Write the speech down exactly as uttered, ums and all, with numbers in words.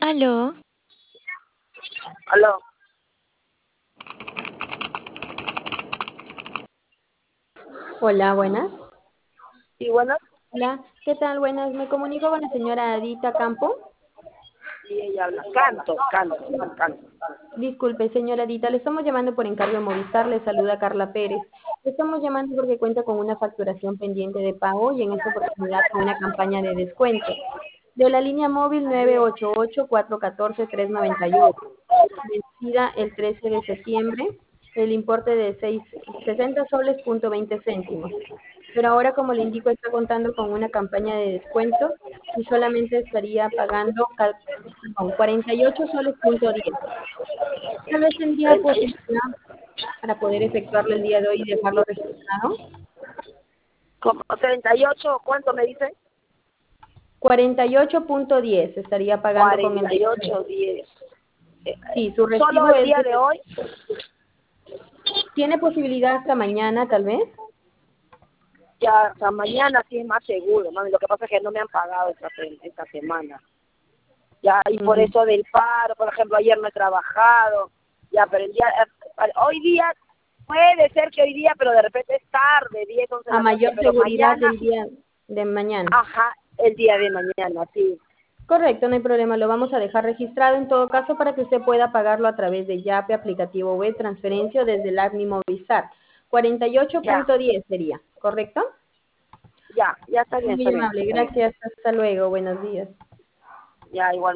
Aló, Aló. Hola, buenas. Sí, bueno. Hola, ¿qué tal? Buenas. Me comunico con la señora Adita Campo. Sí, ella habla. Canto, canto, canto. Disculpe, señora Adita, le estamos llamando por encargo de Movistar. Le saluda Carla Pérez. Le estamos llamando porque cuenta con una facturación pendiente de pago y en esta oportunidad con una campaña de descuento. De la línea móvil nueve ocho ocho, cuatro uno cuatro, tres nueve ocho, vencida el trece de septiembre, el importe de seis, sesenta soles punto veinte céntimos. Pero ahora, como le indico, está contando con una campaña de descuento y solamente estaría pagando ca- perdón, cuarenta y ocho soles punto diez. Tal vez tendría posibilidad para poder efectuarlo el día de hoy y dejarlo registrado. Como treinta y ocho, ¿cuánto me dice? cuarenta y ocho punto diez estaría pagando con el cuarenta y descuento. ocho, diez. Eh, Sí, su Solo recibo el es día de... de hoy. ¿Tiene posibilidad hasta mañana, tal vez? Ya hasta mañana sí es más seguro, ¿no? Lo que pasa es que no me han pagado esta, se- esta semana. Ya, y por Ujú. eso del paro, por ejemplo, ayer no he trabajado. Ya, pero el día, eh, hoy día, puede ser que hoy día, pero de repente es tarde, diez, once de A la noche, mayor pero seguridad mañana, del día de mañana. ajá, el día de mañana, sí. Correcto, no hay problema. Lo vamos a dejar registrado en todo caso para que usted pueda pagarlo a través de Yape, aplicativo web, transferencia o desde el app Mi Movistar. cuarenta y ocho Ya, punto diez sería, ¿correcto? ya, ya está bien, Muy está bien, amable, está bien. gracias. Hasta luego. Buenos días. Ya, igual.